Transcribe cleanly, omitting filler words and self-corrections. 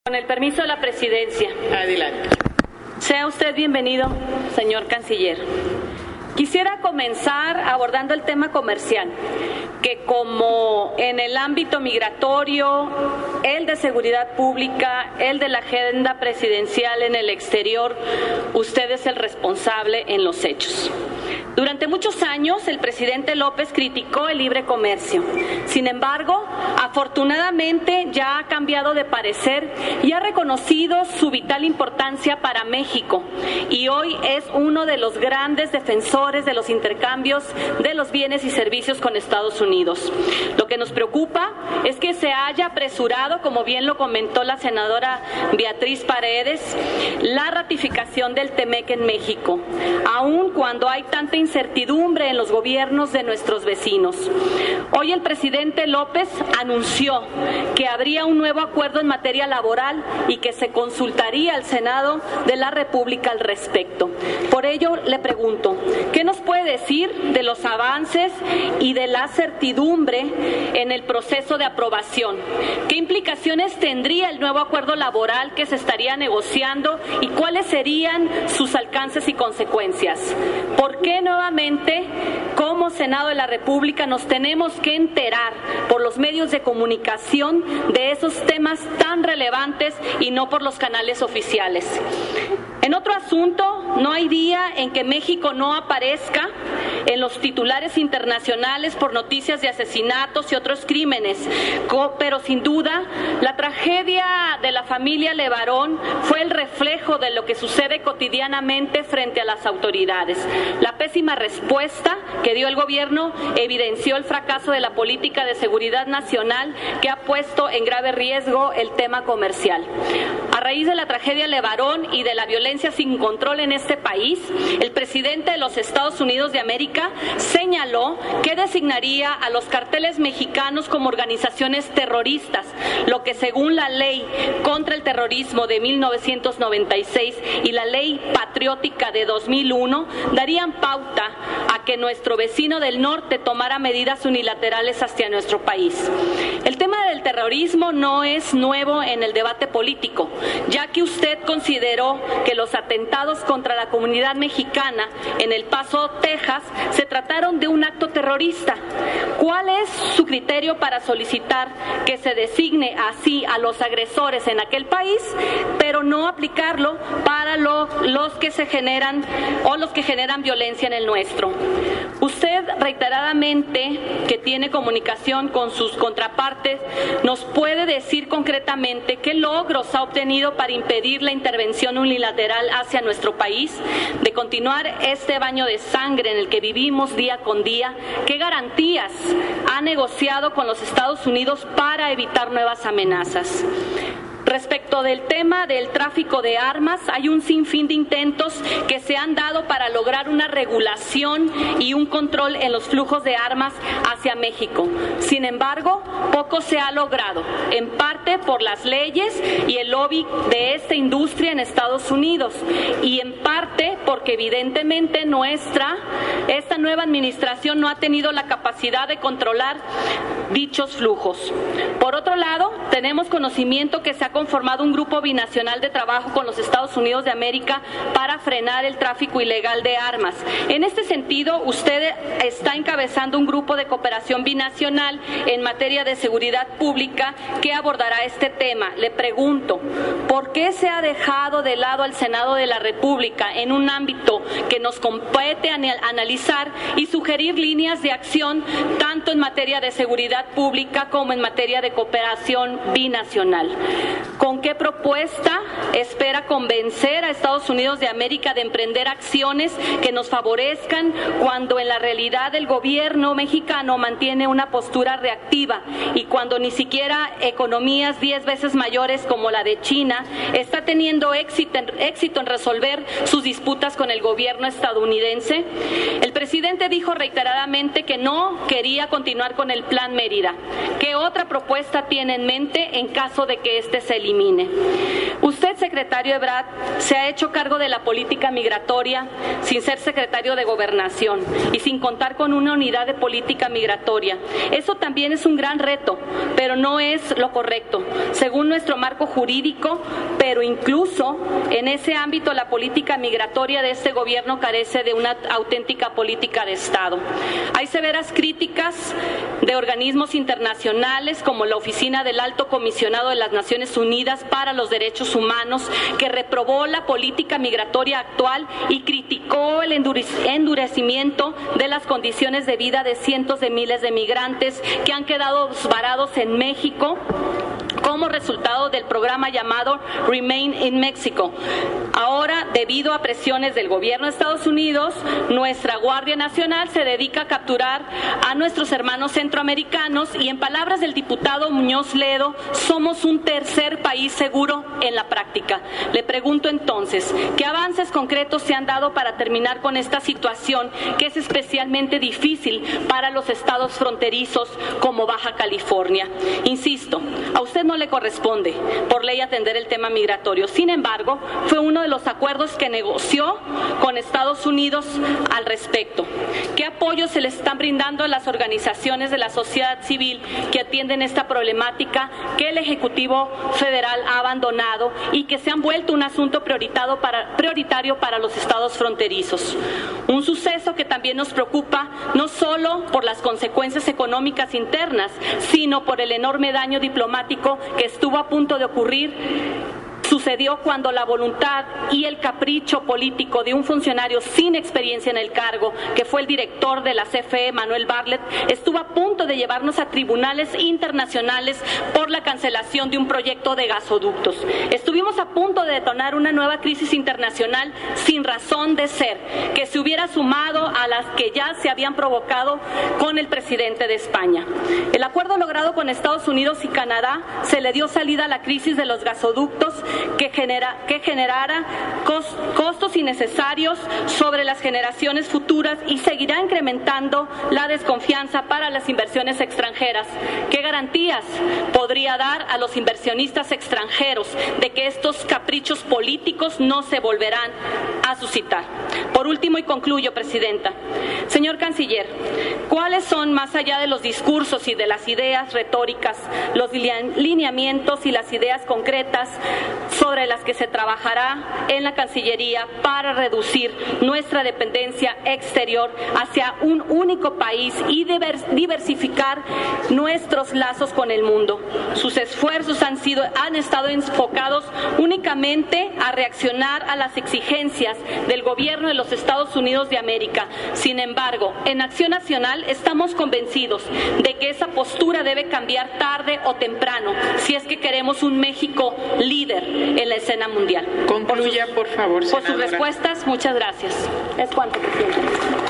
Con el permiso de la presidencia. Adelante. Sea usted bienvenido, señor canciller. Quisiera comenzar abordando el tema comercial, que como en el ámbito migratorio, el de seguridad pública, el de la agenda presidencial en el exterior, usted es el responsable en los hechos. Durante muchos años, el presidente López criticó el libre comercio. Sin embargo, afortunadamente ya ha cambiado de parecer y ha reconocido su vital importancia para México. Y hoy es uno de los grandes defensores de los intercambios de los bienes y servicios con Estados Unidos. Lo que nos preocupa es que se haya apresurado, como bien lo comentó la senadora Beatriz Paredes, la ratificación del TEMEC en México, aun cuando hay tanta incertidumbre en los gobiernos de nuestros vecinos. Hoy el presidente López anunció que habría un nuevo acuerdo en materia laboral y que se consultaría al Senado de la República al respecto. Por ello le pregunto, ¿qué nos puede decir de los avances y de la certidumbre en el proceso de aprobación? ¿Qué implicaciones tendría el nuevo acuerdo laboral que se estaría negociando y cuáles serían sus alcances y consecuencias? ¿Por qué nuevamente, como Senado de la República, nos tenemos que enterar por los medios de comunicación de esos temas tan relevantes y no por los canales oficiales? En otro asunto, no hay día en que México no aparezca en los titulares internacionales por noticias de asesinatos y otros crímenes, pero sin duda la tragedia de la familia Levarón fue el reflejo de lo que sucede cotidianamente frente a las autoridades. La pésima respuesta que dio el gobierno evidenció el fracaso de la política de seguridad nacional que ha puesto en grave riesgo el tema comercial. A raíz de la tragedia Levarón y de la violencia sin control en este país, el presidente de los Estados Unidos de América señaló que designaría a los carteles mexicanos como organizaciones terroristas, lo que según la Ley contra el Terrorismo de 1996 y la Ley Patriótica de 2001 darían pauta a que nuestro vecino del norte tomara medidas unilaterales hacia nuestro país. El tema del terrorismo no es nuevo en el debate político, ya que usted consideró que los atentados contra la comunidad mexicana en El Paso, Texas, se trataron de un acto terrorista. ¿Cuál es su criterio para solicitar que se designe así a los agresores en aquel país, pero no aplicarlo para los que se generan o los que generan violencia en el nuestro? Usted reiteradamente, que tiene comunicación con sus contrapartes, nos puede decir concretamente qué logros ha obtenido para impedir la intervención unilateral hacia nuestro país. De continuar este baño de sangre en el que vivimos día con día, ¿qué garantías ha negociado con los Estados Unidos para evitar nuevas amenazas? Respecto del tema del tráfico de armas, hay un sinfín de intentos que se han dado para lograr una regulación y un control en los flujos de armas hacia México. Sin embargo, poco se ha logrado, en parte por las leyes y el lobby de esta industria en Estados Unidos, y en parte porque evidentemente esta nueva administración no ha tenido la capacidad de controlar dichos flujos. Por otro lado, tenemos conocimiento que se ha conformado un grupo binacional de trabajo con los Estados Unidos de América para frenar el tráfico ilegal de armas. En este sentido, usted está encabezando un grupo de cooperación binacional en materia de seguridad pública que abordará este tema. Le pregunto, ¿por qué se ha dejado de lado al Senado de la República en un ámbito que nos compete analizar y sugerir líneas de acción tanto en materia de seguridad pública como en materia de cooperación binacional? ¿Con qué propuesta espera convencer a Estados Unidos de América de emprender acciones que nos favorezcan cuando en la realidad el gobierno mexicano mantiene una postura reactiva y cuando ni siquiera economías 10 veces mayores como la de China está teniendo éxito en resolver sus disputas con el gobierno estadounidense? El presidente dijo reiteradamente que no quería continuar con el Plan Mérida. ¿Qué otra propuesta tiene en mente en caso de que este se elimine? termine. Usted, secretario Ebrard, se ha hecho cargo de la política migratoria sin ser secretario de Gobernación y sin contar con una unidad de política migratoria. Eso también es un gran reto, pero no es lo correcto, según nuestro marco jurídico, pero incluso en ese ámbito la política migratoria de este gobierno carece de una auténtica política de Estado. Hay severas críticas de organismos internacionales como la Oficina del Alto Comisionado de las Naciones Unidas para los Derechos Humanos, que reprobó la política migratoria actual y criticó el endurecimiento de las condiciones de vida de cientos de miles de migrantes que han quedado varados en México como resultado del programa llamado Remain in Mexico. Ahora, debido a presiones del gobierno de Estados Unidos, nuestra Guardia Nacional se dedica a capturar a nuestros hermanos centroamericanos y, en palabras del diputado Muñoz Ledo, somos un tercer país seguro en la práctica. Le pregunto entonces, ¿qué avances concretos se han dado para terminar con esta situación que es especialmente difícil para los estados fronterizos como Baja California? Insisto, a usted no le corresponde por ley atender el tema migratorio. Sin embargo, fue uno de los acuerdos que negoció con Estados Unidos al respecto. ¿Qué apoyo se le están brindando a las organizaciones de la sociedad civil que atienden esta problemática que el Ejecutivo Federal ha abandonado y que se han vuelto un asunto prioritario para los estados fronterizos? Un suceso que también nos preocupa no solo por las consecuencias económicas internas, sino por el enorme daño diplomático que estuvo a punto de ocurrir. Sucedió cuando la voluntad y el capricho político de un funcionario sin experiencia en el cargo, que fue el director de la CFE, Manuel Bartlett, estuvo a punto de llevarnos a tribunales internacionales por la cancelación de un proyecto de gasoductos. Estuvimos a punto de detonar una nueva crisis internacional sin razón de ser, que se hubiera sumado a las que ya se habían provocado con el presidente de España. El acuerdo logrado con Estados Unidos y Canadá se le dio salida a la crisis de los gasoductos que generara costos innecesarios sobre las generaciones futuras y seguirá incrementando la desconfianza para las inversiones extranjeras. ¿Qué garantías podría dar a los inversionistas extranjeros de que estos caprichos políticos no se volverán a suscitar? Por último, y concluyo, Presidenta, señor Canciller, ¿cuáles son, más allá de los discursos y de las ideas retóricas, los lineamientos y las ideas concretas sobre las que se trabajará en la Cancillería para reducir nuestra dependencia exterior hacia un único país y diversificar nuestros lazos con el mundo? Sus esfuerzos han estado enfocados únicamente a reaccionar a las exigencias del gobierno de los Estados Unidos de América. Sin embargo, en Acción Nacional estamos convencidos de que esa postura debe cambiar tarde o temprano si es que queremos un México líder en la escena mundial. Concluya, por favor, senadora. Por sus respuestas, muchas gracias. Es cuanto, Presidenta.